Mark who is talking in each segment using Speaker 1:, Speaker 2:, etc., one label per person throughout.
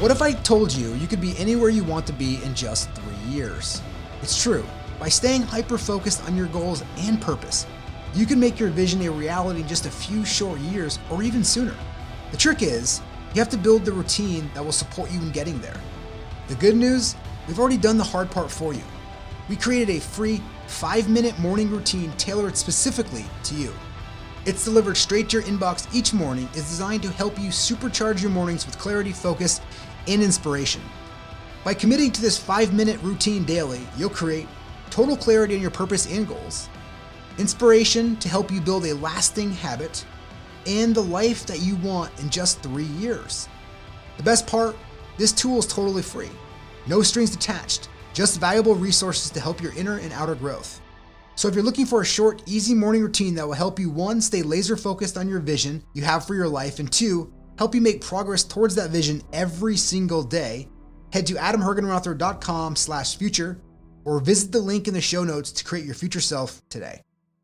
Speaker 1: What if I told you you could be anywhere you want to be in just 3 years? It's true. By staying hyper-focused on your goals and purpose, you can make your vision a reality in just a few short years or even sooner. The trick is, you have to build the routine that will support you in getting there. The good news, we've already done the hard part for you. We created a free 5-minute morning routine tailored specifically to you. It's delivered straight to your inbox each morning, is designed to help you supercharge your mornings with clarity, focus, and inspiration. By committing to this 5-minute routine daily, you'll create total clarity on your purpose and goals, inspiration to help you build a lasting habit, and the life that you want in just 3 years. The best part, this tool is totally free. No strings attached, just valuable resources to help your inner and outer growth. So if you're looking for a short, easy morning routine that will help you, 1, stay laser focused on your vision you have for your life, and 2, help you make progress towards that vision every single day, head to adamhergenrother.com/future or visit the link in the show notes to create your future self today.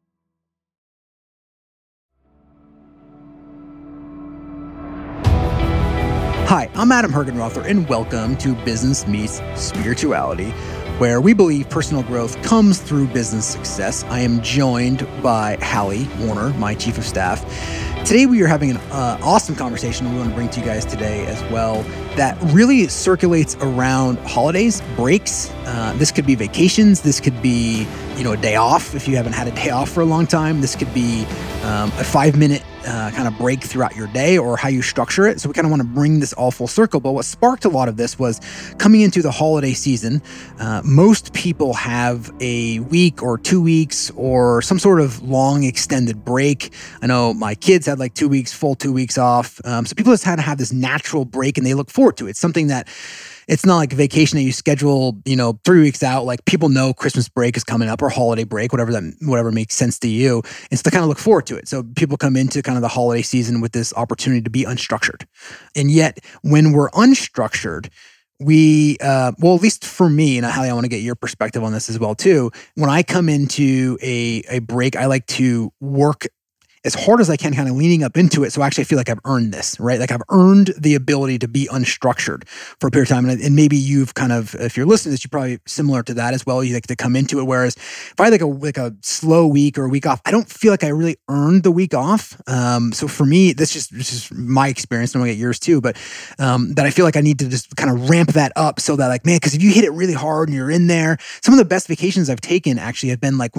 Speaker 1: Hi, I'm Adam Hergenrother, and welcome to Business Meets Spirituality, where we believe personal growth comes through business success. I am joined by Hallie Warner, my Chief of Staff. Today we are having an awesome conversation we want to bring to you guys today as well that really circulates around holidays, breaks. This could be vacations. This could be, a day off if you haven't had a day off for a long time. This could be a 5-minute kind of break throughout your day or how you structure it. So we kind of want to bring this all full circle. But what sparked a lot of this was coming into the holiday season. Most people have a week or 2 weeks or some sort of long extended break. I know my kids had like 2 weeks, full 2 weeks off. So people just had to have this natural break and they look forward to it. It's something that it's not like a vacation that you schedule, 3 weeks out. Like people know Christmas break is coming up or holiday break, whatever makes sense to you. And so they kind of look forward to it. So people come into kind of the holiday season with this opportunity to be unstructured. And yet when we're unstructured, we, at least for me, and Hallie, I want to get your perspective on this as well too. When I come into a break, I like to work as hard as I can, kind of leaning up into it. So actually I feel like I've earned this, right? Like I've earned the ability to be unstructured for a period of time. And maybe you've kind of, if you're listening to this, you're probably similar to that as well. You like to come into it. Whereas if I had like a slow week or a week off, I don't feel like I really earned the week off. So for me, this is my experience. I'm gonna get yours too, but that I feel like I need to just kind of ramp that up so that like, man, because if you hit it really hard and you're in there, some of the best vacations I've taken actually have been like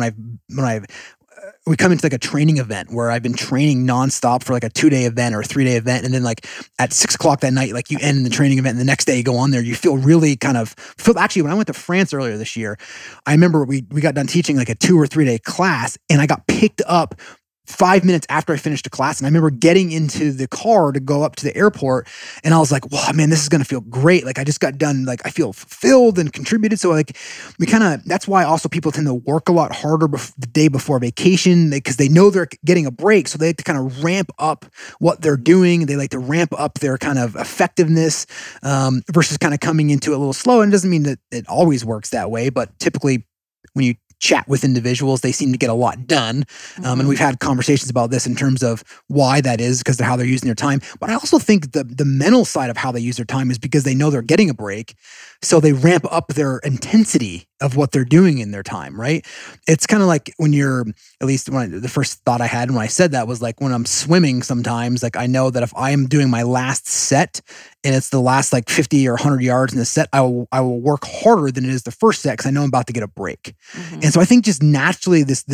Speaker 1: we come into like a training event where I've been training nonstop for like a 2-day event or a 3-day event. And then like at 6:00 that night, like you end the training event and the next day you go on there, you feel really actually when I went to France earlier this year, I remember we got done teaching like a 2 or 3 day class and I got picked up 5 minutes after I finished the class. And I remember getting into the car to go up to the airport and I was like, wow, man, this is going to feel great. Like I just got done, like I feel fulfilled and contributed. So like that's why also people tend to work a lot harder the day before vacation because they know they're getting a break. So they like to kind of ramp up what they're doing. They like to ramp up their kind of effectiveness versus kind of coming into it a little slow. And it doesn't mean that it always works that way, but typically when you chat with individuals, they seem to get a lot done. And we've had conversations about this in terms of why that is because of how they're using their time. But I also think the mental side of how they use their time is because they know they're getting a break. So they ramp up their intensity of what they're doing in their time, right? It's kind of like when you're, at least the first thought I had when I said that was like when I'm swimming sometimes, like I know that if I am doing my last set and it's the last like 50 or 100 yards in the set, I will work harder than it is the first set because I know I'm about to get a break. And so I think just naturally this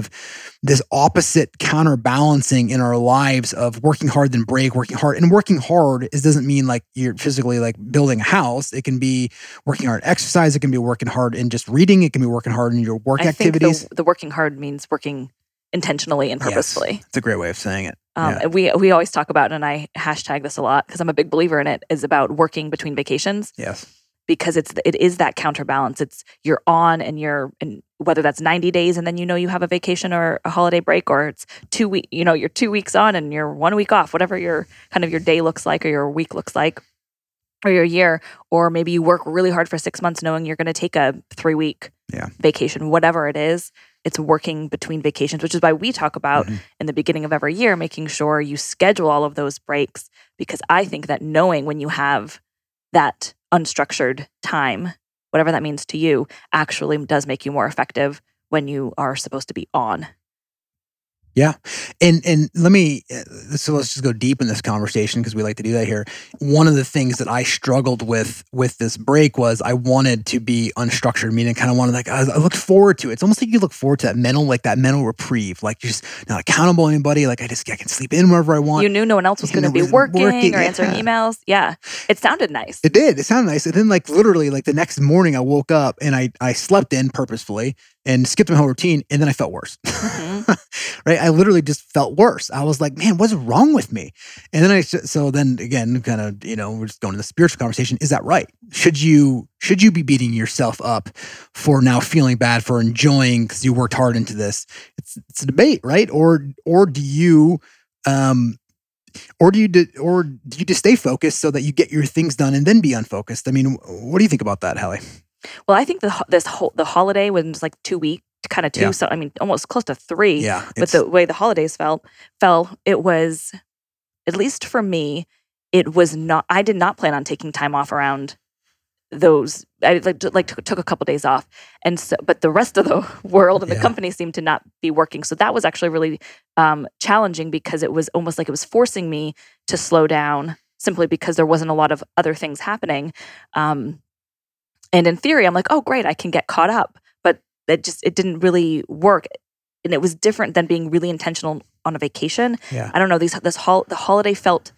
Speaker 1: opposite counterbalancing in our lives of working hard than break, working hard. And working hard doesn't mean like you're physically like building a house. It can be working hard exercise. It can be working hard in just reading. It can be working hard in your work activities.
Speaker 2: The working hard means working intentionally and purposefully.
Speaker 1: Yes, it's a great way of saying it.
Speaker 2: And we always talk about, and I hashtag this a lot because I'm a big believer in it, is about working between vacations.
Speaker 1: Yes.
Speaker 2: Because it is that counterbalance. It's you're on and whether that's 90 days and then you have a vacation or a holiday break, or it's 2 weeks, you're 2 weeks on and you're 1 week off, whatever your kind of your day looks like or your week looks like or your year, or maybe you work really hard for 6 months knowing you're going to take a 3-week vacation, whatever it is. It's working between vacations, which is why we talk about in the beginning of every year, making sure you schedule all of those breaks, because I think that knowing when you have that unstructured time, whatever that means to you, actually does make you more effective when you are supposed to be on.
Speaker 1: Yeah. And let me, so let's just go deep in this conversation because we like to do that here. One of the things that I struggled with this break was I wanted to be unstructured, meaning kind of wanted like, I looked forward to it. It's almost like you look forward to that mental reprieve, like you're just not accountable to anybody. Like I can sleep in wherever I want.
Speaker 2: You knew no one else was going to be working or answering emails. Yeah. It sounded nice.
Speaker 1: It did. It sounded nice. And then like literally like the next morning I woke up and I slept in purposefully and skipped my whole routine. And then I felt worse. Mm-hmm. Right. I literally just felt worse. I was like, man, what's wrong with me? And then so then again, kind of, we're just going to the spiritual conversation. Is that right? Should you be beating yourself up for now feeling bad for enjoying because you worked hard into this? It's a debate, right? Or do you just stay focused so that you get your things done and then be unfocused? I mean, what do you think about that, Hallie?
Speaker 2: Well, I think the holiday was like 2 weeks. Kind of 2, yeah. So I mean, almost close to 3.
Speaker 1: Yeah,
Speaker 2: with the way the holidays fell, it was, at least for me, it was not. I did not plan on taking time off around those. I took a couple days off, and so, but the rest of the world and the company seemed to not be working. So that was actually really challenging because it was almost like it was forcing me to slow down simply because there wasn't a lot of other things happening. And in theory, I'm like, oh, great, I can get caught up. It didn't really work, and it was different than being really intentional on a vacation.
Speaker 1: Yeah.
Speaker 2: I don't know. The holiday felt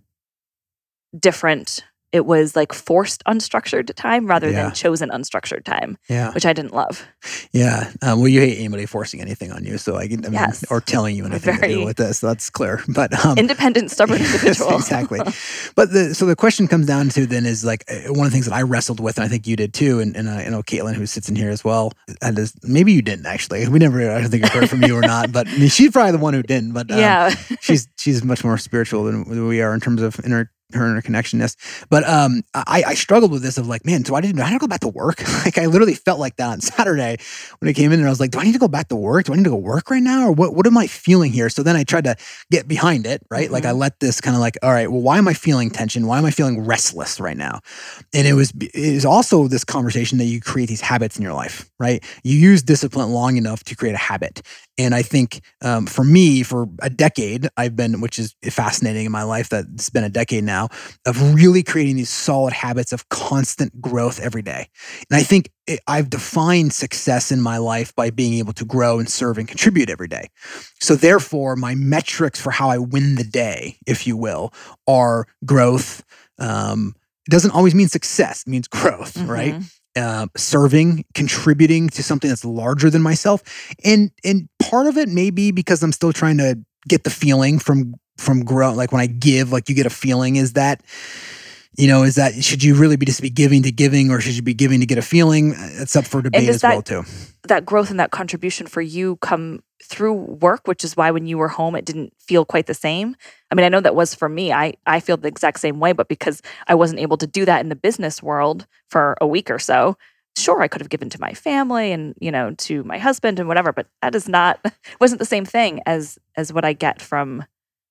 Speaker 2: different. It was like forced unstructured time rather than chosen unstructured time, which I didn't love.
Speaker 1: Yeah. Well, you hate anybody forcing anything on you, so
Speaker 2: yes.
Speaker 1: or telling you anything to do with this. So that's clear. But
Speaker 2: independent, stubborn individual.
Speaker 1: Exactly. But so the question comes down to then is like one of the things that I wrestled with, and I think you did too, and I know Caitlin, who sits in here as well. Maybe you didn't actually. I don't think I've heard from you or not. But I mean, she's probably the one who didn't. But she's much more spiritual than we are in terms of her interconnectionness. But I struggled with this of like, man, do I need to go back to work? Like I literally felt like that on Saturday when I came in and I was like, do I need to go back to work? Do I need to go work right now? Or what am I feeling here? So then I tried to get behind it, right? Mm-hmm. Like I let this kind of like, all right, well, why am I feeling tension? Why am I feeling restless right now? And it was also this conversation that you create these habits in your life, right? You use discipline long enough to create a habit. And I think for me, for a decade, which is fascinating in my life, that it's been a decade now, of really creating these solid habits of constant growth every day. And I think I've defined success in my life by being able to grow and serve and contribute every day. So therefore, my metrics for how I win the day, if you will, are growth. It doesn't always mean success. It means growth, mm-hmm. right? Serving, contributing to something that's larger than myself. And part of it may be because I'm still trying to get the feeling from growth. Like when I give, like you get a feeling, is that should you really be giving to giving, or should you be giving to get a feeling? It's up for debate as well too.
Speaker 2: That growth and that contribution for you come through work, which is why when you were home, it didn't feel quite the same. I mean, I know that was for me. I feel the exact same way, but because I wasn't able to do that in the business world for a week or so, sure, I could have given to my family and, to my husband and whatever, but that wasn't the same thing as what I get from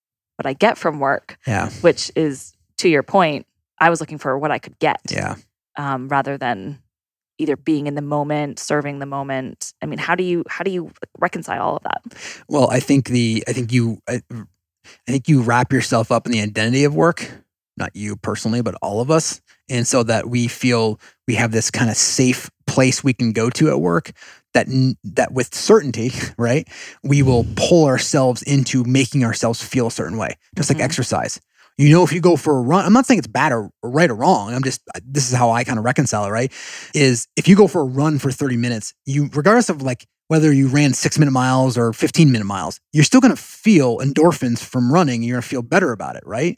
Speaker 2: work.
Speaker 1: Yeah.
Speaker 2: Which is, to your point, I was looking for what I could get.
Speaker 1: Yeah.
Speaker 2: Rather than either being in the moment, serving the moment. I mean, how do you reconcile all of that?
Speaker 1: Well, I think you wrap yourself up in the identity of work, not you personally, but all of us. And so that we feel we have this kind of safe place we can go to at work that with certainty, right, we will pull ourselves into making ourselves feel a certain way, just like exercise. If you go for a run, I'm not saying it's bad or right or wrong. This is how I kind of reconcile it, right? Is if you go for a run for 30 minutes, regardless of like whether you ran 6-minute miles or 15-minute miles, you're still going to feel endorphins from running. You're going to feel better about it, right?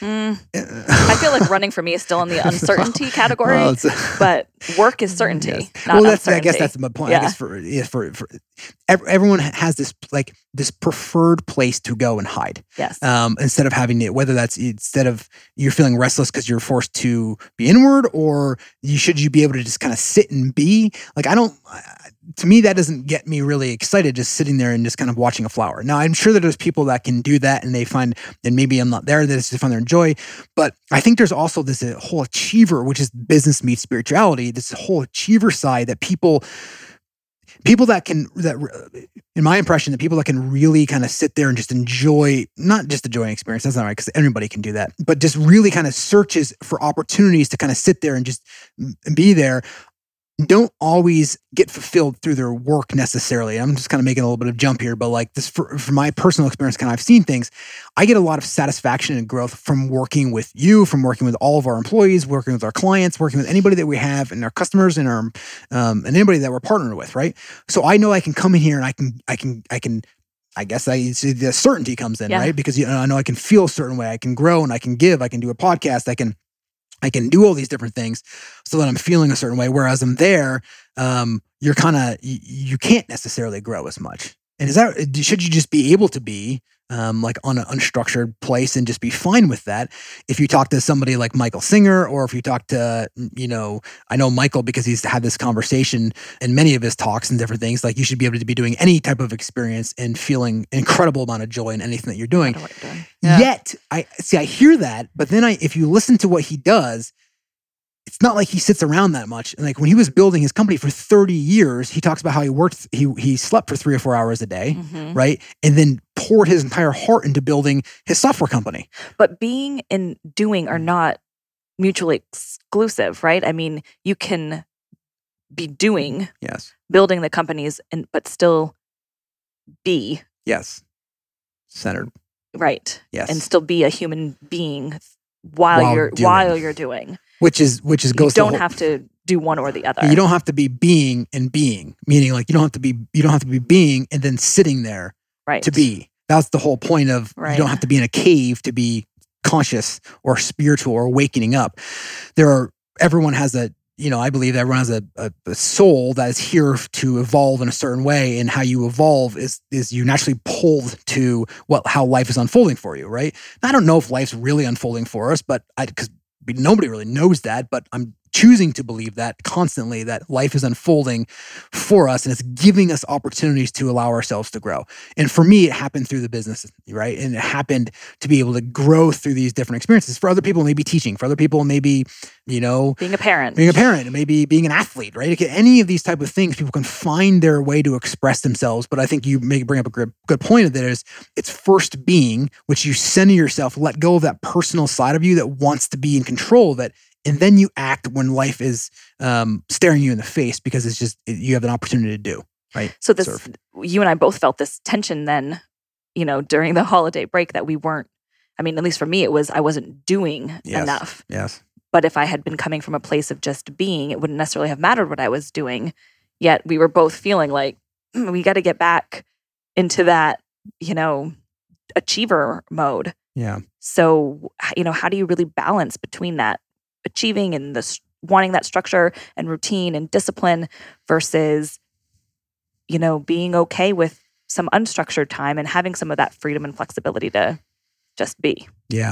Speaker 2: I feel like running for me is still in the uncertainty category, but work is certainty.
Speaker 1: Yes.
Speaker 2: Not uncertainty.
Speaker 1: I guess that's my point. Yeah. I guess for everyone has this preferred place to go and hide.
Speaker 2: Yes.
Speaker 1: Instead of having it, instead of you're feeling restless because you're forced to be inward, or should you be able to just kind of sit and be like, to me, that doesn't get me really excited just sitting there and just kind of watching a flower. Now, I'm sure that there's people that can do that and they find, and maybe I'm not there, that they find their joy. But I think there's also this whole achiever, which is business meets spirituality, this whole achiever side that people that in my impression, the people that can really kind of sit there and just not just enjoy an experience, that's not right, because everybody can do that, but just really kind of searches for opportunities to kind of sit there and just be there, don't always get fulfilled through their work necessarily. I'm just kind of making a little bit of jump here, but like this, from my personal experience, kind of I've seen things. I get a lot of satisfaction and growth from working with you, from working with all of our employees, working with our clients, working with anybody that we have and our customers and our and anybody that we're partnered with, right? So I know I can come in here and I can. I guess the certainty comes in, right? Because I know I can feel a certain way. I can grow and I can give. I can do a podcast. I can do all these different things so that I'm feeling a certain way. Whereas I'm there, you're kind of, you can't necessarily grow as much. And should you just be able to be like on an unstructured place and just be fine with that? If you talk to somebody like Michael Singer, or if you talk to, I know Michael because he's had this conversation in many of his talks and different things, like you should be able to be doing any type of experience and feeling an incredible amount of joy in anything that you're doing. Yeah. Yet, I hear that, but then if you listen to what he does, it's not like he sits around that much. And like when he was building his company for 30 years, he talks about how he worked, he slept for 3 or 4 hours a day, right? And then poured his entire heart into building his software company.
Speaker 2: But being and doing are not mutually exclusive, right? I mean, you can be doing, building the companies, but still be.
Speaker 1: Centered.
Speaker 2: Right.
Speaker 1: Yes.
Speaker 2: And still be a human being while you're doing.
Speaker 1: Which is
Speaker 2: you don't have to do one or the other.
Speaker 1: You don't have to be being and being, meaning like you don't have to be being and then sitting there to be. That's the whole point of you don't have to be in a cave to be conscious or spiritual or wakening up. Everyone has I believe that everyone has a soul that is here to evolve in a certain way, and how you evolve is you naturally pulled to how life is unfolding for you, right? And I don't know if life's really unfolding for us, but because nobody really knows that, but I'm choosing to believe that constantly, that life is unfolding for us and it's giving us opportunities to allow ourselves to grow. And for me, it happened through the business, right? And it happened to be able to grow through these different experiences. For other people, maybe teaching. For other people, maybe, being a parent, maybe being an athlete, right? Any of these type of things, people can find their way to express themselves. But I think you may bring up a good point of that is it's first being, which you center yourself, let go of that personal side of you that wants to be in control of it. And then you act when life is staring you in the face because it's just, you have an opportunity to do, right?
Speaker 2: So you and I both felt this tension then, during the holiday break that we weren't, at least for me, it was, I wasn't doing enough.
Speaker 1: Yes.
Speaker 2: But if I had been coming from a place of just being, it wouldn't necessarily have mattered what I was doing. Yet we were both feeling like we got to get back into that, achiever mode.
Speaker 1: Yeah.
Speaker 2: So, how do you really balance between that achieving and wanting that structure and routine and discipline versus, being okay with some unstructured time and having some of that freedom and flexibility to just be?
Speaker 1: Yeah.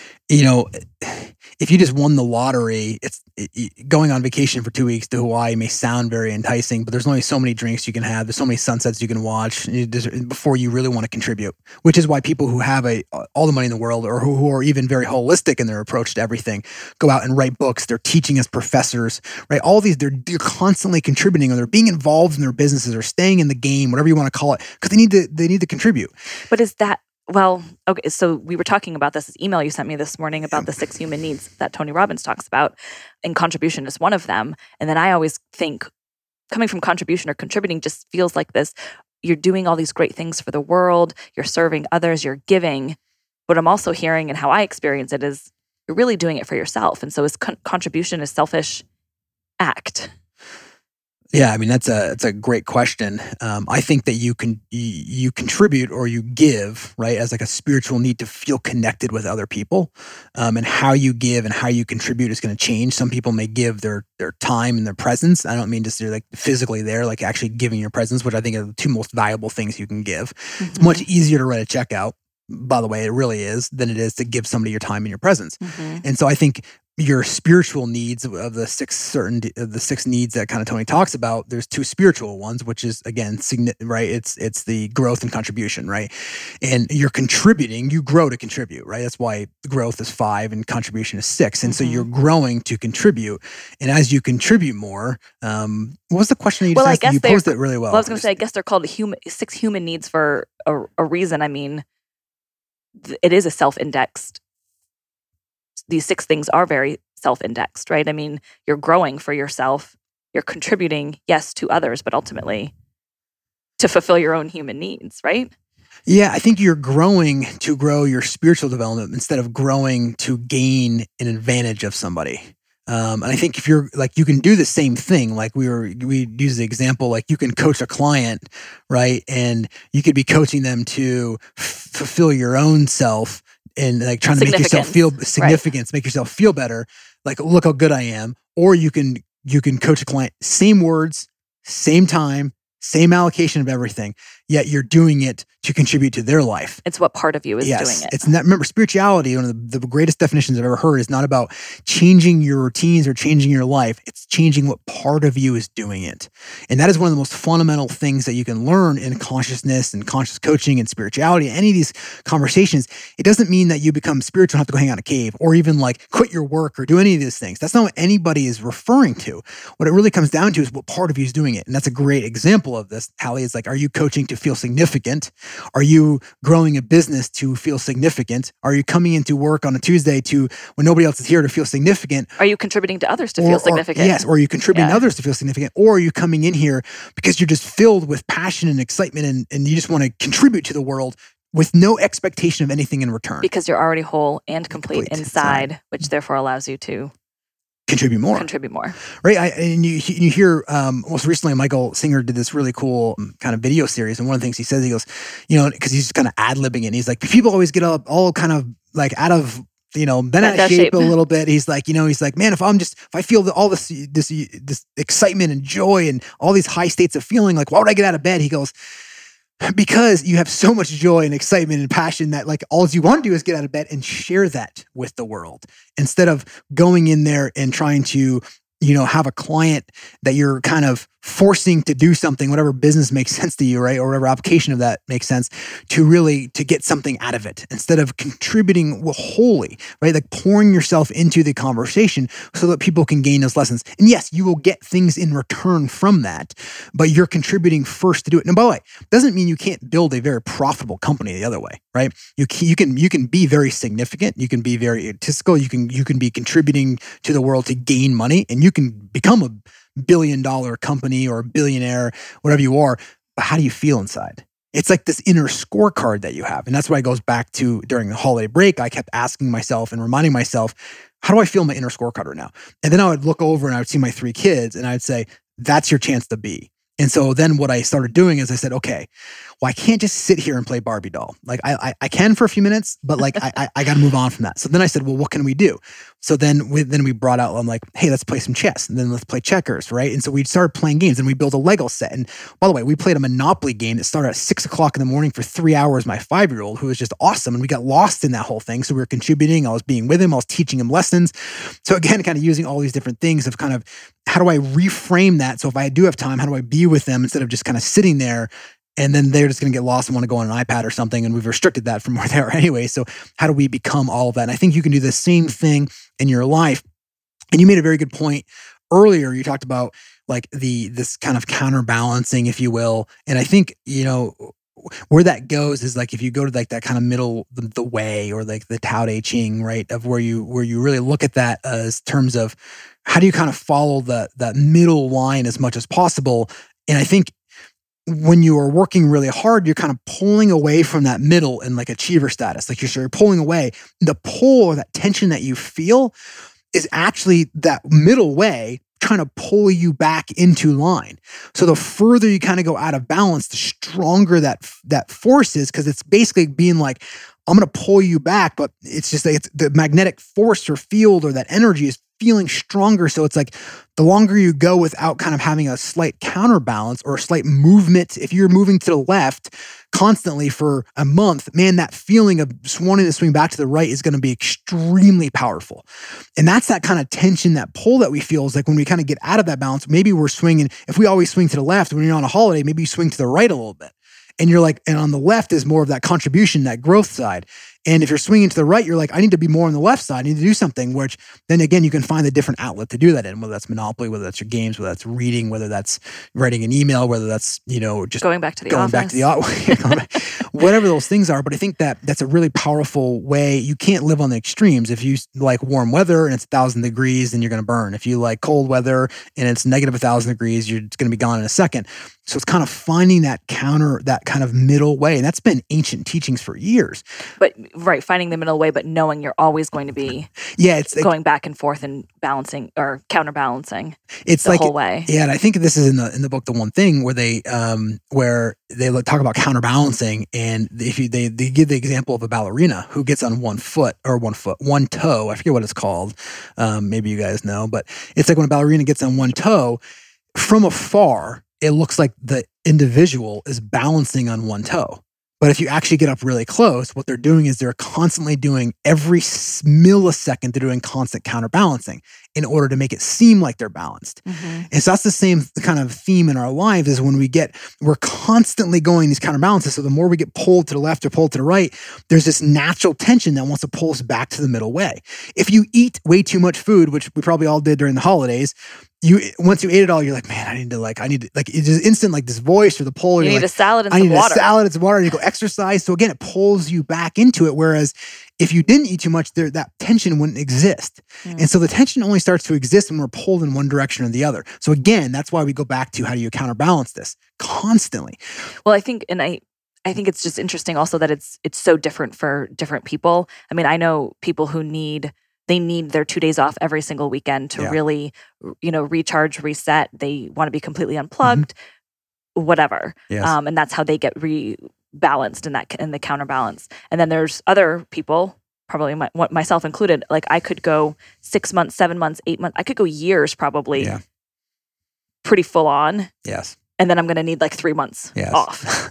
Speaker 1: If you just won the lottery, going on vacation for 2 weeks to Hawaii may sound very enticing, but there's only so many drinks you can have. There's so many sunsets you can watch before you really want to contribute, which is why people who have all the money in the world, or who are even very holistic in their approach to everything, go out and write books. They're teaching as professors, right? All these, they're constantly contributing, or they're being involved in their businesses, or staying in the game, whatever you want to call it, because they need to contribute.
Speaker 2: But is that, well, okay, so we were talking about this email you sent me this morning about the 6 human needs that Tony Robbins talks about, and contribution is one of them. And then I always think coming from contribution or contributing just feels like this, you're doing all these great things for the world, you're serving others, you're giving. But I'm also hearing, and how I experience it, is you're really doing it for yourself. And so is contribution a selfish act?
Speaker 1: Yeah, that's a great question. I think that you contribute or you give, right, as like a spiritual need to feel connected with other people, and how you give and how you contribute is going to change. Some people may give their time and their presence. I don't mean just they're like physically there, like actually giving your presence, which I think are the two most valuable things you can give. Mm-hmm. It's much easier to write a check out. By the way, it really is, than it is to give somebody your time and your presence. Mm-hmm. And so I think your spiritual needs of the six needs that kind of Tony talks about, there's two spiritual ones, which is again, right? It's the growth and contribution, right? And you're contributing, you grow to contribute, right? That's why growth is 5 and contribution is 6. And so you're growing to contribute. And as you contribute more, what was the question you just asked? You posed it really well.
Speaker 2: Well, I was going to say, I guess they're called 6 human needs for a reason. I mean, it is a self-indexed. These 6 things are very self-indexed, right? I mean, you're growing for yourself. You're contributing, yes, to others, but ultimately to fulfill your own human needs, right?
Speaker 1: Yeah, I think you're growing to grow your spiritual development instead of growing to gain an advantage of somebody. And I think if you're like, you can do the same thing. Like we use the example, like you can coach a client, right? And you could be coaching them to fulfill your own self and like trying to make yourself feel significance, right. Make yourself feel better. Like, look how good I am. Or you can coach a client, same words, same time, same allocation of everything, yet you're doing it to contribute to their life.
Speaker 2: It's what part of you is doing it.
Speaker 1: It's not, remember, spirituality, one of the greatest definitions I've ever heard, is not about changing your routines or changing your life. It's changing what part of you is doing it. And that is one of the most fundamental things that you can learn in consciousness and conscious coaching and spirituality. Any of these conversations, it doesn't mean that you become spiritual and have to go hang out in a cave or even like quit your work or do any of these things. That's not what anybody is referring to. What it really comes down to is what part of you is doing it. And that's a great example of this, Hallie. Is like, are you coaching to feel significant? Are you growing a business to feel significant? Are you coming into work on a Tuesday to, when nobody else is here, to feel significant?
Speaker 2: Are you contributing to others to feel significant?
Speaker 1: Yes, or are you contributing to others to feel significant? Or are you coming in here because you're just filled with passion and excitement and you just want to contribute to the world with no expectation of anything in return?
Speaker 2: Because you're already whole and complete inside, which therefore allows you to contribute more.
Speaker 1: Right. And you hear, most recently, Michael Singer did this really cool kind of video series. And one of the things he says, he goes, because he's just kind of ad-libbing it. And he's like, people always get up all kind of like out of, bent out of shape a little bit. He's like, man, if I feel all this excitement and joy and all these high states of feeling, like, why would I get out of bed? He goes, because you have so much joy and excitement and passion that like all you want to do is get out of bed and share that with the world instead of going in there and trying to, have a client that you're kind of forcing to do something, whatever business makes sense to you, right? Or whatever application of that makes sense to get something out of it instead of contributing wholly, right? Like pouring yourself into the conversation so that people can gain those lessons. And yes, you will get things in return from that, but you're contributing first to do it. And by the way, doesn't mean you can't build a very profitable company the other way, right? You can be very significant. You can be very egotistical. You can be contributing to the world to gain money, and you can become a $1 billion company or a billionaire, whatever you are. But how do you feel inside? It's like this inner scorecard that you have. And that's why it goes back to during the holiday break, I kept asking myself and reminding myself, how do I feel in my inner scorecard right now? And then I would look over and I would see my 3 kids and I'd say, that's your chance to be. And so then what I started doing is I said, okay, well, I can't just sit here and play Barbie doll. Like I can for a few minutes, but like I got to move on from that. So then I said, well, what can we do? So then we brought out, I'm like, hey, let's play some chess, and then let's play checkers, right? And so we started playing games, and we built a Lego set. And by the way, we played a Monopoly game that started at 6:00 in the morning for 3 hours. My 5-year-old, who was just awesome, and we got lost in that whole thing. So we were contributing. I was being with him. I was teaching him lessons. So again, kind of using all these different things of kind of how do I reframe that? So if I do have time, how do I be with them instead of just kind of sitting there? And then they're just going to get lost and want to go on an iPad or something. And we've restricted that from where they are anyway. So how do we become all of that? And I think you can do the same thing in your life. And you made a very good point earlier. You talked about like this kind of counterbalancing, if you will. And I think, where that goes is like, if you go to like that kind of middle, the way, or like the Tao Te Ching, right? Of where you really look at that as terms of how do you kind of follow that middle line as much as possible. And I think when you are working really hard, you're kind of pulling away from that middle and like achiever status. Like you're pulling away. The pull or that tension that you feel is actually that middle way trying to pull you back into line. So the further you kind of go out of balance, the stronger that force is, because it's basically being like, I'm going to pull you back, but it's just like the magnetic force or field or that energy is feeling stronger. So it's like the longer you go without kind of having a slight counterbalance or a slight movement, if you're moving to the left constantly for a month, man, that feeling of just wanting to swing back to the right is going to be extremely powerful. And that's that kind of tension, that pull that we feel is like when we kind of get out of that balance, maybe we're swinging. If we always swing to the left, when you're on a holiday, maybe you swing to the right a little bit. And you're like, and on the left is more of that contribution, that growth side. And if you're swinging to the right, you're like, I need to be more on the left side. I need to do something, which then again, you can find a different outlet to do that in, whether that's Monopoly, whether that's your games, whether that's reading, whether that's writing an email, whether that's, just
Speaker 2: going back to the office.
Speaker 1: Whatever those things are. But I think that that's a really powerful way. You can't live on the extremes. If you like warm weather and it's 1,000 degrees, then you're going to burn. If you like cold weather and it's negative 1,000 degrees, you're going to be gone in a second. So it's kind of finding that kind of middle way. And that's been ancient teachings for years.
Speaker 2: But right, finding the middle way, but knowing you're always going to be
Speaker 1: it's
Speaker 2: going back and forth and balancing or counterbalancing
Speaker 1: it's
Speaker 2: the
Speaker 1: like,
Speaker 2: whole way.
Speaker 1: Yeah, and I think this is in the book, The One Thing, where they talk about counterbalancing, and they give the example of a ballerina who gets on one toe. I forget what it's called. Maybe you guys know, but it's like when a ballerina gets on one toe, from afar, it looks like the individual is balancing on one toe. But if you actually get up really close, what they're doing is they're constantly doing every millisecond, they're doing constant counterbalancing in order to make it seem like they're balanced. Mm-hmm. And so that's the same kind of theme in our lives is when we're constantly going these counterbalances. So the more we get pulled to the left or pulled to the right, there's this natural tension that wants to pull us back to the middle way. If you eat way too much food, which we probably all did during the holidays, once you ate it all, you're like, man, I need to it's just instant, like this voice or the pull.
Speaker 2: You need a salad and some water.
Speaker 1: I need a salad and some water. And you go exercise. So again, it pulls you back into it. Whereas if you didn't eat too much, that tension wouldn't exist. Mm. And so the tension only starts to exist when we're pulled in one direction or the other. So again, that's why we go back to how do you counterbalance this constantly.
Speaker 2: Well, I think it's just interesting also that it's so different for different people. I mean, I know people who need their 2 days off every single weekend to really, recharge, reset. They want to be completely unplugged, whatever. Yes. And that's how they get rebalanced in the counterbalance. And then there's other people, probably myself included, like I could go 6 months, 7 months, 8 months. I could go years probably pretty full on.
Speaker 1: Yes.
Speaker 2: And then I'm going to need like 3 months off.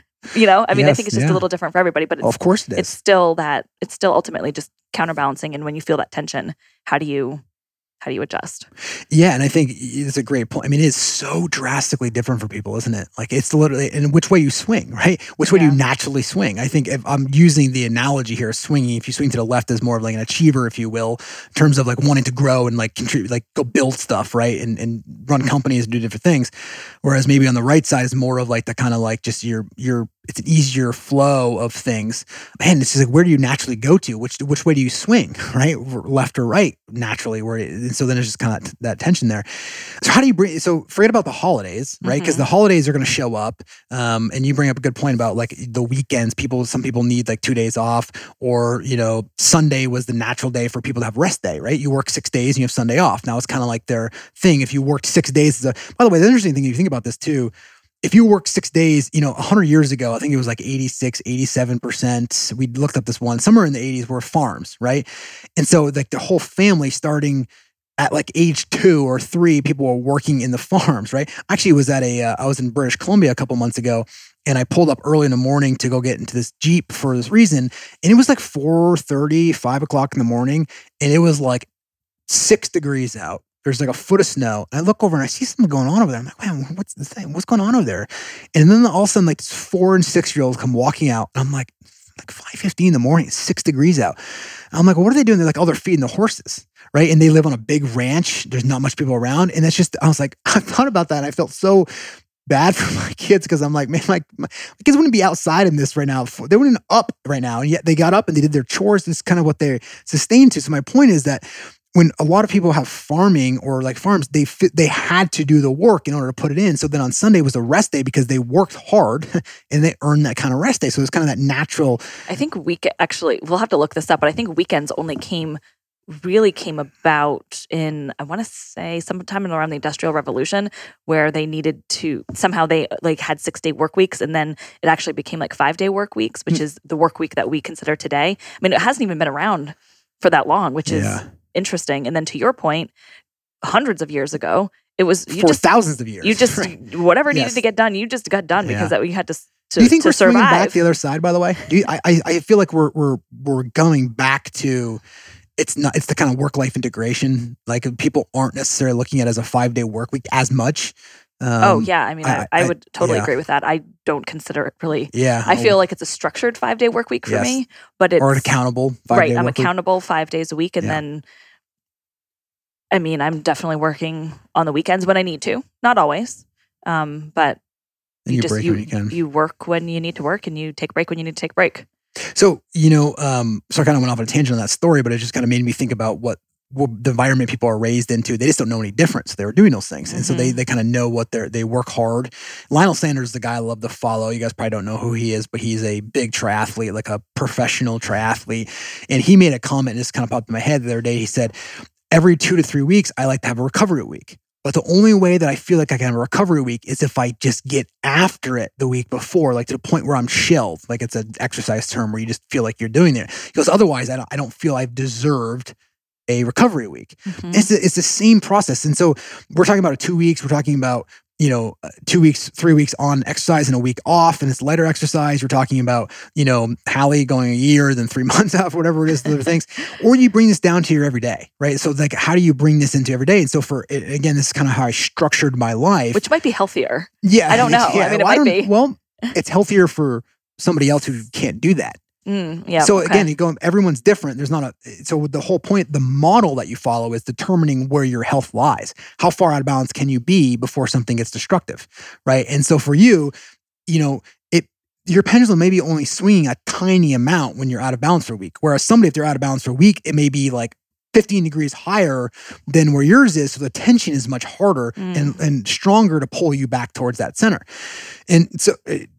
Speaker 2: I mean, I think it's just a little different for everybody, but
Speaker 1: of course it is.
Speaker 2: It's still ultimately just counterbalancing. And when you feel that tension, how do you adjust? Yeah. And I think it's a great point. I mean, it is so drastically different for people, isn't it? Like it's literally, and which way you swing, right? Which way do you naturally swing? I think if I'm using the analogy here, swinging, if you swing to the left is more of like an achiever, if you will, in terms of like wanting to grow and like contribute, like go build stuff, right? And run companies and do different things. Whereas maybe on the right side is more of like the kind of like just your it's an easier flow of things. Man, it's just like, where do you naturally go to? Which way do you swing, right? Left or right, naturally. And so then there's just kind of that tension there. So how do you so forget about the holidays, right? Because the holidays are going to show up. And you bring up a good point about like the weekends. Some people need like 2 days off, or, Sunday was the natural day for people to have rest day, right? You work 6 days and you have Sunday off. Now it's kind of like their thing. If you worked 6 days, by the way, the interesting thing, if you think about this too, if you work 6 days, 100 years ago, I think it was like 86, 87%. We looked up this one, somewhere in the 80s were farms, right? And so like the whole family starting at like age 2 or 3, people were working in the farms, right? Actually, I was in British Columbia a couple months ago, and I pulled up early in the morning to go get into this Jeep for this reason. And it was like 4:30, 5 o'clock in the morning, and it was like 6 degrees out. There's like a foot of snow. And I look over and I see something going on over there. I'm like, man, what's the thing? What's going on over there? And then all of a sudden, like 4 and 6 year olds come walking out. And I'm like 5:15 in the morning, it's 6 degrees out. And I'm like, well, what are they doing? They're like, oh, they're feeding the horses, right? And they live on a big ranch. There's not much people around. And I was like, I thought about that. And I felt so bad for my kids because I'm like, man, my kids wouldn't be outside in this right now. They wouldn't up right now. And yet they got up and they did their chores. This is kind of what they're sustained to. So my point is that when a lot of people have farming or like farms, they had to do the work in order to put it in. So then on Sunday was a rest day because they worked hard and they earned that kind of rest day. So it's kind of that natural. I think actually, we'll have to look this up, but I think weekends only really came about in, I want to say sometime around the Industrial Revolution, where they needed to, somehow they like had 6-day work weeks, and then it actually became like 5-day work weeks, which is the work week that we consider today. I mean, it hasn't even been around for that long, which is interesting. And then to your point, hundreds of years ago, it was
Speaker 1: thousands of years.
Speaker 2: You just whatever needed to get done, you just got done because that you had to.
Speaker 1: Do you think we're
Speaker 2: survive.
Speaker 1: swinging back the other side? By the way, I feel like we're going back to. It's the kind of work-life integration. Like people aren't necessarily looking at it as a 5-day work week as much.
Speaker 2: I mean, I would totally agree with that. I don't consider it really.
Speaker 1: Yeah.
Speaker 2: I feel like it's a structured 5-day work week for me, but it's.
Speaker 1: Or an accountable 5-day
Speaker 2: right, I'm
Speaker 1: work
Speaker 2: accountable 5 days a week. And then, I mean, I'm definitely working on the weekends when I need to. Not always. But
Speaker 1: you break when you can.
Speaker 2: You work when you need to work and you take a break when you need to take a break.
Speaker 1: So, so I kind of went off on a tangent on that story, but it just kind of made me think about what the environment people are raised into. They just don't know any difference. They were doing those things. And so they kind of know what they work hard. Lionel Sanders is the guy I love to follow. You guys probably don't know who he is, but he's a big triathlete, like a professional triathlete. And he made a comment, and this kind of popped in my head the other day. He said, every 2 to 3 weeks, I like to have a recovery week. But the only way that I feel like I can have a recovery week is if I just get after it the week before, like to the point where I'm shelled, like it's an exercise term where you just feel like you're doing it. Because otherwise, I don't feel I've deserved a recovery week. It's the same process. And so we're talking about 2 weeks. We're talking about 2 weeks, 3 weeks on exercise and a week off, and it's lighter exercise. We're talking about, Hallie going a year, then 3 months off, whatever it is, other things. Or you bring this down to your everyday, right? So like, how do you bring this into every day? And so again, this is kind of how I structured my life.
Speaker 2: Which might be healthier.
Speaker 1: Yeah.
Speaker 2: I don't know.
Speaker 1: Yeah,
Speaker 2: I mean, it might be.
Speaker 1: Well, it's healthier for somebody else who can't do that. So again, everyone's different. So the whole point, the model that you follow is determining where your health lies. How far out of balance can you be before something gets destructive, right? And so for you, your pendulum may be only swinging a tiny amount when you're out of balance for a week. Whereas somebody, if they're out of balance for a week, it may be like 15 degrees higher than where yours is. So the tension is much harder and stronger to pull you back towards that center. And so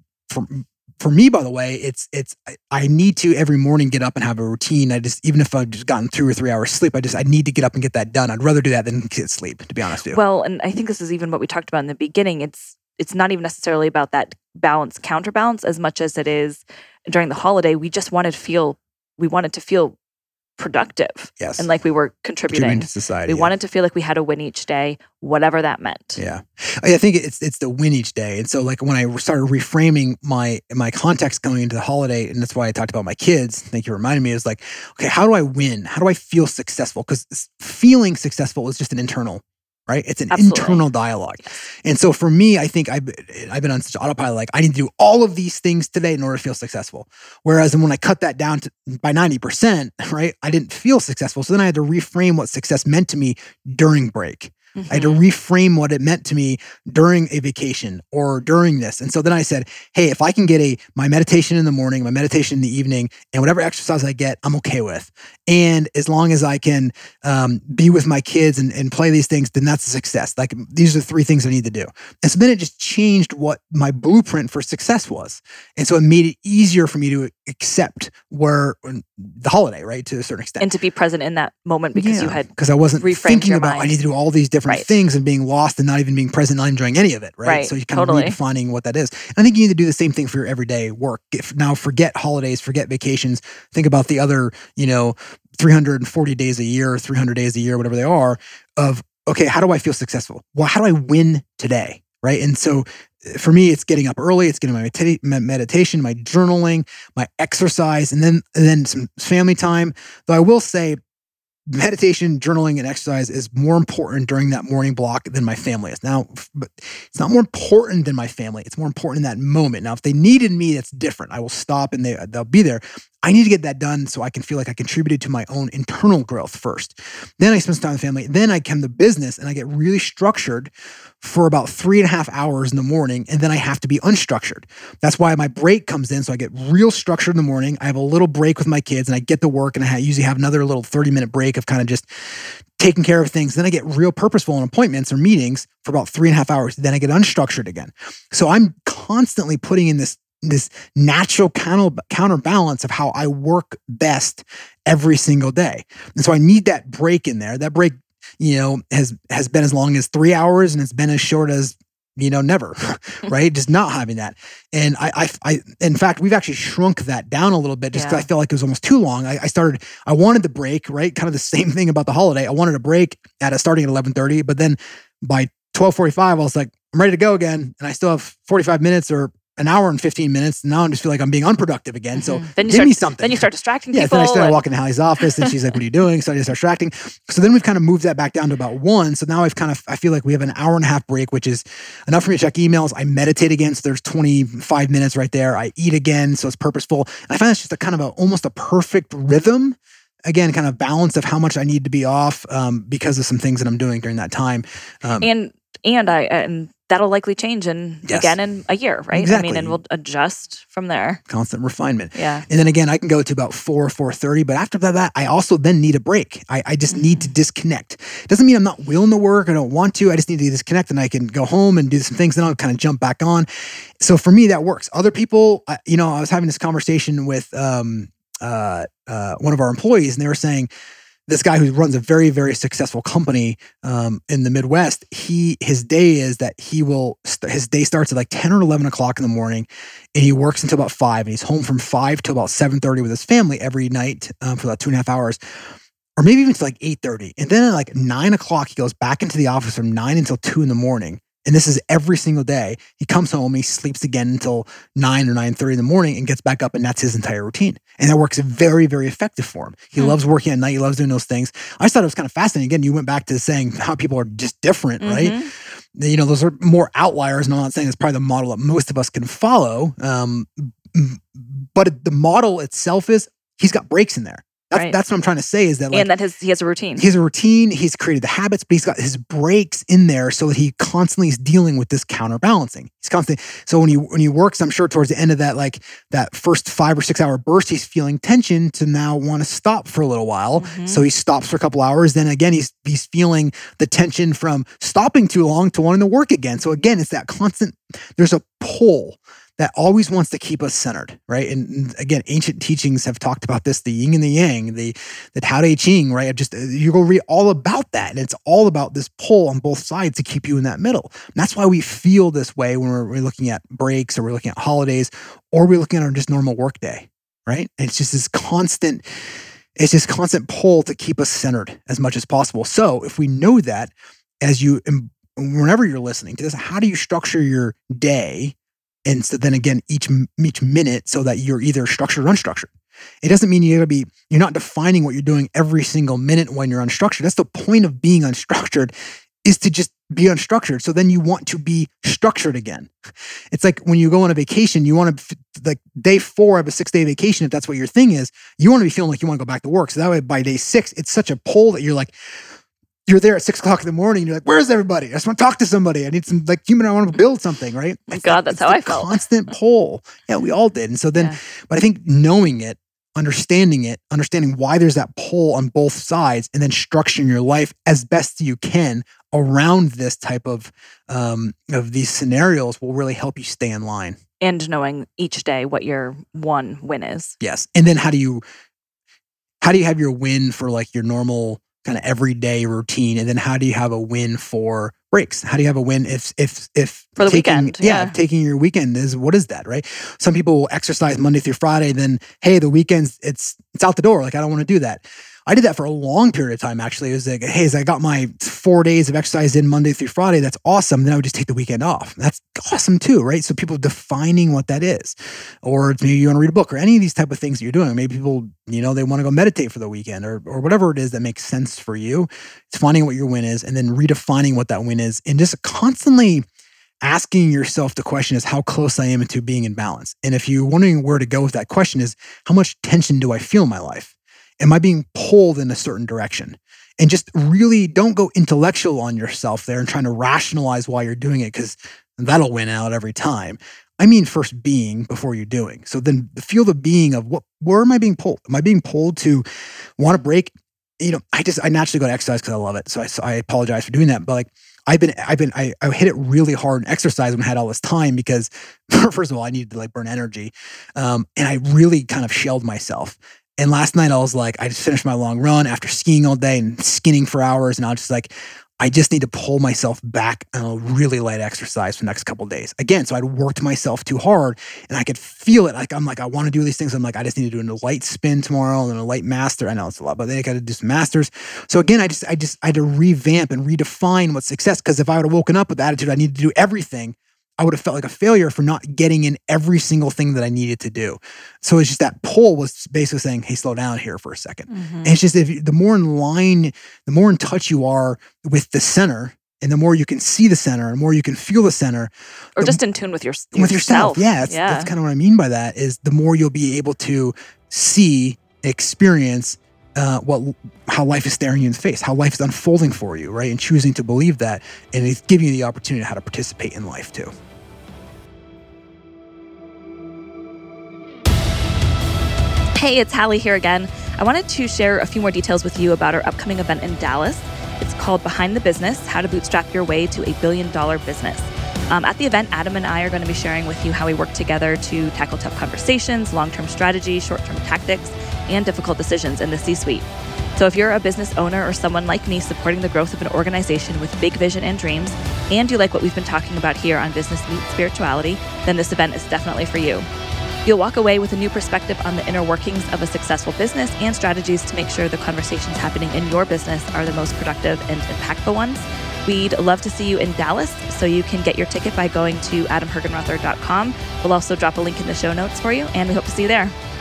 Speaker 1: for me, by the way, I need to every morning get up and have a routine. Even if I've just gotten 2 or 3 hours sleep, I need to get up and get that done. I'd rather do that than get sleep, to be honest with you.
Speaker 2: Well, and I think this is even what we talked about in the beginning. It's not even necessarily about that balance, counterbalance, as much as it is during the holiday. We just wanted to feel productive.
Speaker 1: Yes.
Speaker 2: And like we were contributing
Speaker 1: to society.
Speaker 2: We wanted to feel like we had a win each day, whatever that meant.
Speaker 1: Yeah. I think it's the win each day. And so like when I started reframing my context going into the holiday, and that's why I talked about my kids, thank you for reminding me, is like, okay, how do I win? How do I feel successful? Because feeling successful is just an internal, right? It's an internal dialogue. And so for me, I think I've been on such autopilot, like I need to do all of these things today in order to feel successful. Whereas when I cut that down by 90%, right, I didn't feel successful. So then I had to reframe what success meant to me during break. I had to reframe what it meant to me during a vacation or during this. And so then I said, hey, if I can get my meditation in the morning, my meditation in the evening, and whatever exercise I get, I'm okay with. And as long as I can be with my kids and play these things, then that's a success. Like these are the 3 things I need to do. And so then it just changed what my blueprint for success was. And so it made it easier for me to accept the holiday, right, to a certain extent.
Speaker 2: And to be present in that moment because you had
Speaker 1: because I wasn't thinking about
Speaker 2: mind.
Speaker 1: I need to do all these different things and being lost and not even being present, not enjoying any of it, right? So you kind of redefining what that is. And I think you need to do the same thing for your everyday work. Now forget holidays, forget vacations. Think about the other, 340 days a year, 300 days a year, whatever they are, of, okay, how do I feel successful? Well, how do I win today, right? And so for me, it's getting up early, it's getting my meditation, my journaling, my exercise, and then some family time. Though I will say, meditation, journaling, and exercise is more important during that morning block than my family is. Now, but it's not more important than my family. It's more important in that moment. Now, if they needed me, that's different. I will stop and they'll be there. I need to get that done so I can feel like I contributed to my own internal growth first. Then I spend some time with family. Then I come to business and I get really structured for about 3.5 hours in the morning. And then I have to be unstructured. That's why my break comes in. So I get real structured in the morning. I have a little break with my kids and I get to work and I usually have another little 30-minute break of kind of just taking care of things. Then I get real purposeful in appointments or meetings for about 3.5 hours. Then I get unstructured again. So I'm constantly putting in this natural counterbalance of how I work best every single day. And so I need that break in there. That break, has been as long as 3 hours and it's been as short as never, right? Just not having that. And I in fact, we've actually shrunk that down a little bit just because I felt like it was almost too long. I wanted the break, right? Kind of the same thing about the holiday. I wanted a break starting at 11:30, but then by 12:45, I was like, I'm ready to go again. And I still have 45 minutes or an hour and 15 minutes. And now I just feel like I'm being unproductive again. So give me something.
Speaker 2: Then you start distracting people.
Speaker 1: Yeah, then I started walking to Hallie's office and she's like, what are you doing? So I just start distracting. So then we've kind of moved that back down to about 1. So now I feel like we have an hour and a half break, which is enough for me to check emails. I meditate again. So there's 25 minutes right there. I eat again. So it's purposeful. And I find that's just almost a perfect rhythm. Again, kind of balance of how much I need to be off because of some things that I'm doing during that time.
Speaker 2: And that'll likely change again in a year, right?
Speaker 1: Exactly.
Speaker 2: I mean, and we'll adjust from there.
Speaker 1: Constant refinement.
Speaker 2: Yeah.
Speaker 1: And then again, I can go to about 4:30, but after that, I also then need a break. I just need to disconnect. Doesn't mean I'm not willing to work. I don't want to. I just need to disconnect and I can go home and do some things. Then I'll kind of jump back on. So for me, that works. Other people, I was having this conversation with one of our employees and they were saying, this guy who runs a very, very successful company in the Midwest, his day starts at like 10 or 11 o'clock in the morning and he works until about 5 and he's home from 5 to about 7:30 with his family every night for about 2.5 hours or maybe even to like 8:30. And then at like 9 o'clock, he goes back into the office from 9 until 2 in the morning. And this is every single day. He comes home, he sleeps again until 9 or 9:30 in the morning and gets back up and that's his entire routine. And that works very, very effective for him. He loves working at night. He loves doing those things. I just thought it was kind of fascinating. Again, you went back to saying how people are just different, right? Those are more outliers. And I'm not saying it's probably the model that most of us can follow. But the model itself is he's got breaks in there. That's what I'm trying to say is that
Speaker 2: and that he has a routine.
Speaker 1: He has a routine. He's created the habits, but he's got his breaks in there so that he constantly is dealing with this counterbalancing. He's constantly, so when he works, I'm sure towards the end of that, like that first 5 or 6 hour burst, he's feeling tension to now want to stop for a little while. So he stops for a couple hours. Then again, he's feeling the tension from stopping too long to wanting to work again. So again, it's that constant, there's a pull that always wants to keep us centered, right? And again, ancient teachings have talked about this, the yin and the yang, the Tao Te Ching, right? You go read all about that. And it's all about this pull on both sides to keep you in that middle. And that's why we feel this way when we're looking at breaks or we're looking at holidays or we're looking at our just normal work day, right? And it's just this constant pull to keep us centered as much as possible. So if we know that whenever you're listening to this, how do you structure your day? And so then again, each minute so that you're either structured or unstructured. It doesn't mean you're not defining what you're doing every single minute when you're unstructured. That's the point of being unstructured, is to just be unstructured. So then you want to be structured again. It's like when you go on a vacation, you want to, like day 4 of a 6-day vacation, if that's what your thing is, you want to be feeling like you want to go back to work. So that way by day 6, it's such a pull that you're there at 6 o'clock in the morning. And you're like, where's everybody? I just want to talk to somebody. I need some I want to build something, right?
Speaker 2: My God, that's how I felt.
Speaker 1: Constant pull. Yeah, we all did. And so then, but I think knowing it, understanding why there's that pull on both sides, and then structuring your life as best you can around this type of these scenarios will really help you stay in line.
Speaker 2: And knowing each day what your one win is.
Speaker 1: Yes. And then how do you have your win for like your normal kind of everyday routine, and then how do you have a win for breaks? How do you have a win if
Speaker 2: for the weekend?
Speaker 1: Yeah, taking your weekend what is that, right? Some people will exercise Monday through Friday, then hey, the weekends it's out the door. Like I don't want to do that. I did that for a long period of time, actually. It was like, hey, I got my 4 days of exercise in Monday through Friday. That's awesome. Then I would just take the weekend off. That's awesome too, right? So people defining what that is. Or maybe you want to read a book or any of these type of things that you're doing. Maybe people, they want to go meditate for the weekend or whatever it is that makes sense for you. It's finding what your win is and then redefining what that win is and just constantly asking yourself the question is how close I am to being in balance. And if you're wondering where to go with that question is how much tension do I feel in my life? Am I being pulled in a certain direction? And just really don't go intellectual on yourself there and trying to rationalize why you're doing it because that'll win out every time. I mean, first being before you're doing. So then feel the being of where am I being pulled? Am I being pulled to want to break? I naturally go to exercise because I love it. So I apologize for doing that. But like I hit it really hard in exercise when I had all this time because first of all, I needed to like burn energy. And I really kind of shelled myself. And last night I was like, I just finished my long run after skiing all day and skinning for hours. And I was just like, I just need to pull myself back on a really light exercise for the next couple of days. Again, so I'd worked myself too hard and I could feel it. Like, I'm like, I want to do these things. I'm like, I just need to do a light spin tomorrow and then a light master. I know it's a lot, but then I got to do some masters. So again, I had to revamp and redefine what success, because if I would have woken up with the attitude I needed to do everything, I would have felt like a failure for not getting in every single thing that I needed to do. So it's just that pull was basically saying, hey, slow down here for a second. And it's just, the more in line, the more in touch you are with the center, and the more you can see the center, and the more you can feel the center.
Speaker 2: Or just in tune with yourself.
Speaker 1: With yourself. Yeah, that's kind of what I mean by that, is the more you'll be able to see, experience how life is staring you in the face, how life is unfolding for you, right? And choosing to believe that, and it's giving you the opportunity how to participate in life too.
Speaker 2: Hey, it's Hallie here again. I wanted to share a few more details with you about our upcoming event in Dallas. It's called Behind the Business, How to Bootstrap Your Way to a $1 billion Business. At the event, Adam and I are going to be sharing with you how we work together to tackle tough conversations, long-term strategy, short-term tactics, and difficult decisions in the C-suite. So if you're a business owner or someone like me supporting the growth of an organization with big vision and dreams, and you like what we've been talking about here on Business Meets Spirituality, then this event is definitely for you. You'll walk away with a new perspective on the inner workings of a successful business and strategies to make sure the conversations happening in your business are the most productive and impactful ones. We'd love to see you in Dallas, so you can get your ticket by going to adamhergenrother.com. We'll also drop a link in the show notes for you, and we hope to see you there.